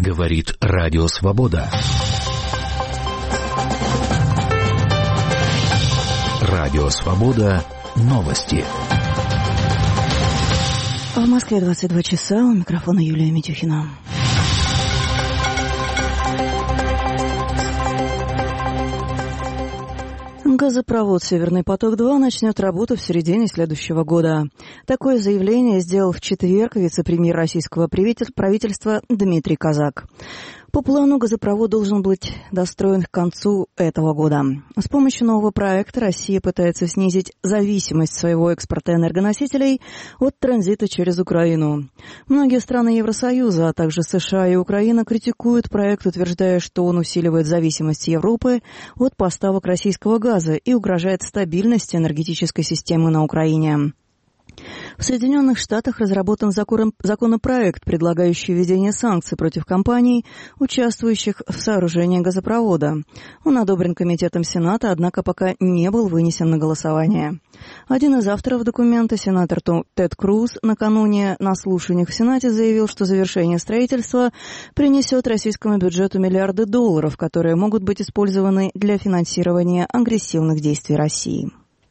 Говорит Радио Свобода. Радио Свобода. Новости. В Москве 22 часа. У микрофона Юлия Митюхина. Газопровод «Северный поток-2» начнет работу в середине следующего года. Такое заявление сделал в четверг вице-премьер российского правительства Дмитрий Казак. По плану газопровод должен быть достроен к концу этого года. С помощью нового проекта Россия пытается снизить зависимость своего экспорта энергоносителей от транзита через Украину. Многие страны Евросоюза, а также США и Украина критикуют проект, утверждая, что он усиливает зависимость Европы от поставок российского газа и угрожает стабильности энергетической системы на Украине. В Соединенных Штатах разработан законопроект, предлагающий введение санкций против компаний, участвующих в сооружении газопровода. Он одобрен Комитетом Сената, однако пока не был вынесен на голосование. Один из авторов документа, сенатор Тед Круз, накануне на слушаниях в Сенате заявил, что завершение строительства принесет российскому бюджету миллиарды долларов, которые могут быть использованы для финансирования агрессивных действий России.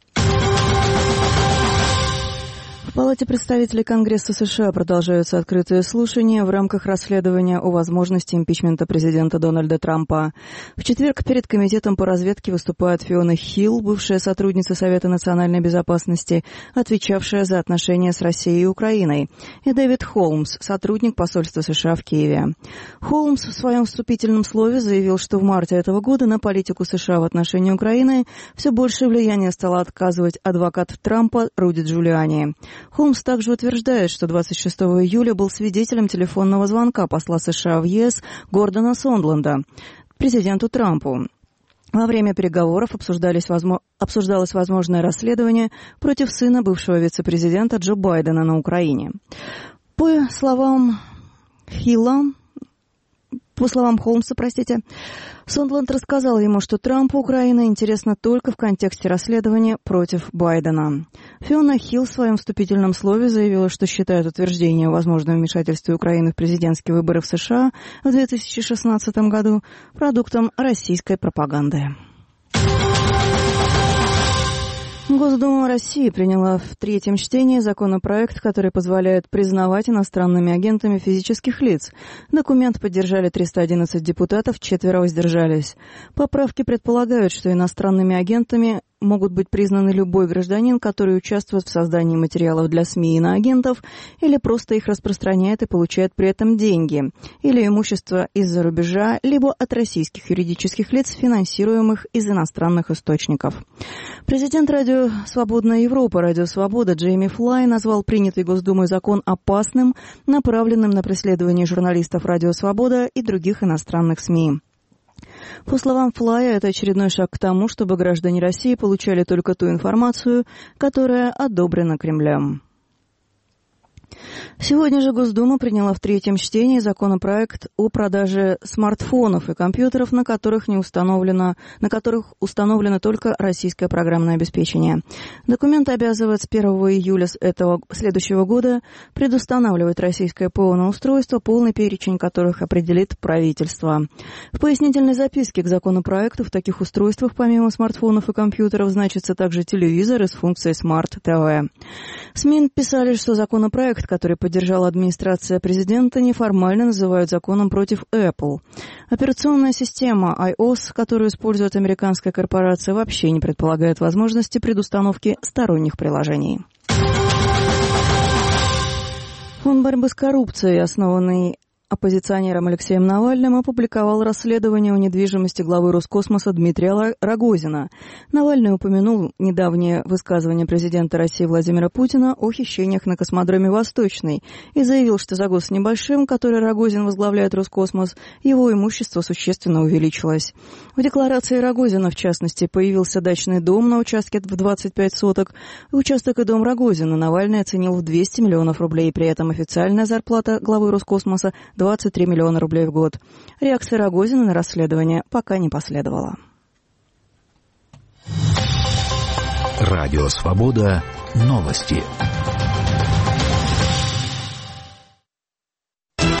В Палате представителей Конгресса США продолжаются открытые слушания в рамках расследования о возможности импичмента президента Дональда Трампа. В четверг перед Комитетом по разведке выступает Фиона Хилл, бывшая сотрудница Совета национальной безопасности, отвечавшая за отношения с Россией и Украиной, и Дэвид Холмс, сотрудник посольства США в Киеве. Холмс в своем вступительном слове заявил, что в марте этого года на политику США в отношении Украины все большее влияние стало оказывать адвокат Трампа Руди Джулиани. Холмс также утверждает, что 26 июля был свидетелем телефонного звонка посла США в ЕС Гордона Сондленда президенту Трампу. Во время переговоров обсуждалось возможное расследование против сына бывшего вице-президента Джо Байдена на Украине. По словам Холмса, Сондленд рассказал ему, что Трампу Украина интересна только в контексте расследования против Байдена. Фиона Хилл в своем вступительном слове заявила, что считает утверждение о возможном вмешательстве Украины в президентские выборы в США в 2016 году продуктом российской пропаганды. Госдума России приняла в третьем чтении законопроект, который позволяет признавать иностранными агентами физических лиц. Документ поддержали 311 депутатов, 4 воздержались. Поправки предполагают, что иностранными агентами могут быть признаны любой гражданин, который участвует в создании материалов для СМИ и иноагентов, или просто их распространяет и получает при этом деньги, или имущество из-за рубежа, либо от российских юридических лиц, финансируемых из иностранных источников. Президент Радио «Свободная Европа», Радио Свобода Джейми Флай назвал принятый Госдумой закон опасным, направленным на преследование журналистов Радио Свобода и других иностранных СМИ. По словам Флая, это очередной шаг к тому, чтобы граждане России получали только ту информацию, которая одобрена Кремлем. Сегодня же Госдума приняла в третьем чтении законопроект о продаже смартфонов и компьютеров, на которых установлено только российское программное обеспечение. Документ обязывает с 1 июля следующего года предустанавливать российское ПО на устройство, полный перечень которых определит правительство. В пояснительной записке к законопроекту в таких устройствах помимо смартфонов и компьютеров значатся также телевизоры с функцией Smart TV. СМИ писали, что законопроект, который поддержала администрация президента, неформально называют законом против Apple. Операционная система iOS, которую использует американская корпорация, вообще не предполагает возможности предустановки сторонних приложений. Фонд борьбы с коррупцией, основанный оппозиционером Алексеем Навальным, опубликовал расследование о недвижимости главы Роскосмоса Дмитрия Рогозина. Навальный упомянул недавнее высказывание президента России Владимира Путина о хищениях на космодроме «Восточный» и заявил, что за год с небольшим, который Рогозин возглавляет Роскосмос, его имущество существенно увеличилось. В декларации Рогозина, в частности, появился дачный дом на участке в 25 соток. Участок и дом Рогозина Навальный оценил в 200 миллионов рублей, при этом официальная зарплата главы Роскосмоса 23 миллиона рублей в год. Реакция Рогозина на расследование пока не последовала. Радио «Свобода». Новости.